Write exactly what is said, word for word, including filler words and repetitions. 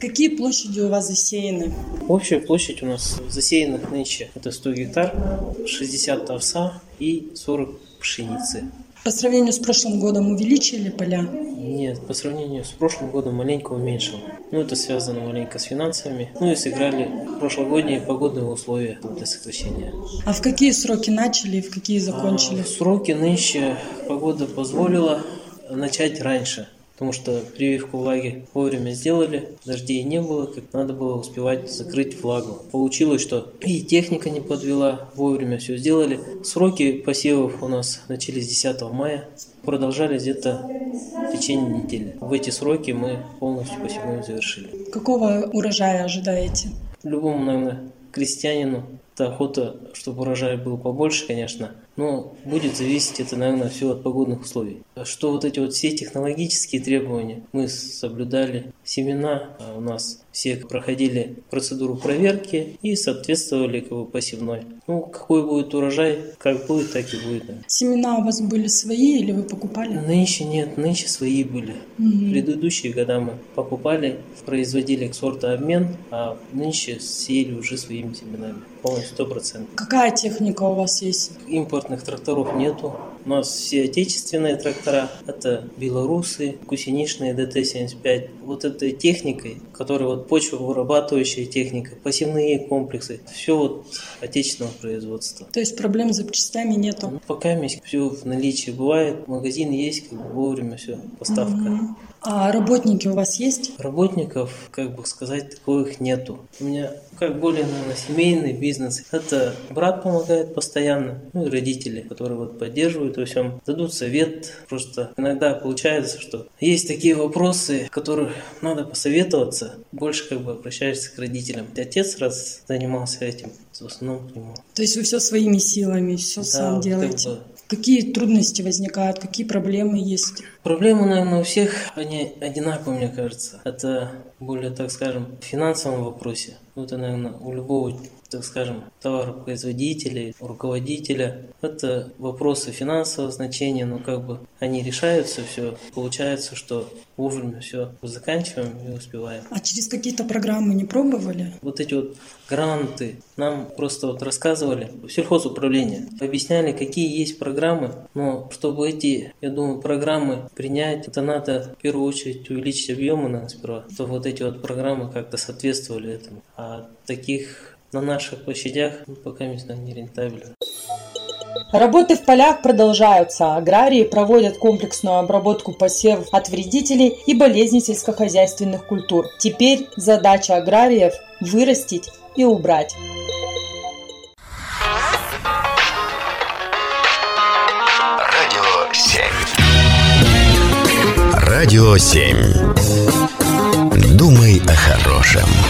Какие площади у вас засеяны? Общая площадь у нас засеянных нынче это сто гектар, шестьдесят овса и сорок пшеницы. По сравнению с прошлым годом увеличили поля? Нет, по сравнению с прошлым годом маленько уменьшил. Ну, это связано маленько с финансами. Ну и сыграли прошлогодние погодные условия для сокращения. А в какие сроки начали и в какие закончили? А, сроки нынче погода позволила начать раньше. Потому что прививку влаги вовремя сделали, дождей не было, как надо было успевать закрыть влагу. Получилось, что и техника не подвела, вовремя все сделали. Сроки посевов у нас начались десятого мая, продолжались где-то в течение недели. В эти сроки мы полностью посевную завершили. Какого урожая ожидаете? Любому, наверное, крестьянину это охота, чтобы урожай был побольше, конечно, но будет зависеть это, наверное, все от погодных условий. Что вот эти вот все технологические требования мы соблюдали, семена у нас все проходили процедуру проверки и соответствовали как бы посевной. Ну, какой будет урожай, как будет, так и будет. Семена у вас были свои или вы покупали? Нынче нет, нынче свои были. Угу. Предыдущие года мы покупали, производили сортообмен, а нынче сеяли уже своими семенами. Полностью сто процентов. Какая техника у вас есть? Импортных тракторов нету. У нас все отечественные трактора. Это белорусы, гусеничные дэ тэ семьдесят пять. Вот этой техникой, которая вот почвовырабатывающая техника, посевные комплексы, все вот отечественного производства. То есть проблем с запчастями нету? Ну, пока все в наличии бывает. Магазин есть, как бы вовремя все, поставка. Угу. А работники у вас есть? Работников, как бы сказать, таковых нету. У меня как более, наверное, семейный бизнес. Это брат помогает постоянно, ну и родители, которые вот поддерживают во всем, дадут совет. Просто иногда получается, что есть такие вопросы, в которых надо посоветоваться, больше как бы обращаешься к родителям. Отец раз занимался этим, в основном к нему. То есть вы все своими силами, все да, сам делаете? Как бы... Какие трудности возникают, какие проблемы есть? Проблемы, наверное, у всех, они одинаковые, мне кажется. Это более, так скажем, в финансовом вопросе. Ну, это, наверное, у любого, так скажем, товаропроизводителя, руководителя. Это вопросы финансового значения, но как бы они решаются, все. Получается, что вовремя все заканчиваем и успеваем. А через какие-то программы не пробовали? Вот эти вот гранты нам просто вот рассказывали в сельхозуправлении, объясняли, какие есть программы, но чтобы эти, я думаю, программы принять, это надо в первую очередь увеличить объемы, наверное, сперва, чтобы вот эти вот программы как-то соответствовали этому. А таких на наших площадях ну, пока места не рентабельно. Работы в полях продолжаются. Аграрии проводят комплексную обработку посевов от вредителей и болезней сельскохозяйственных культур. Теперь задача аграриев – вырастить и убрать. Радио семь. Радио семь. Думай о хорошем.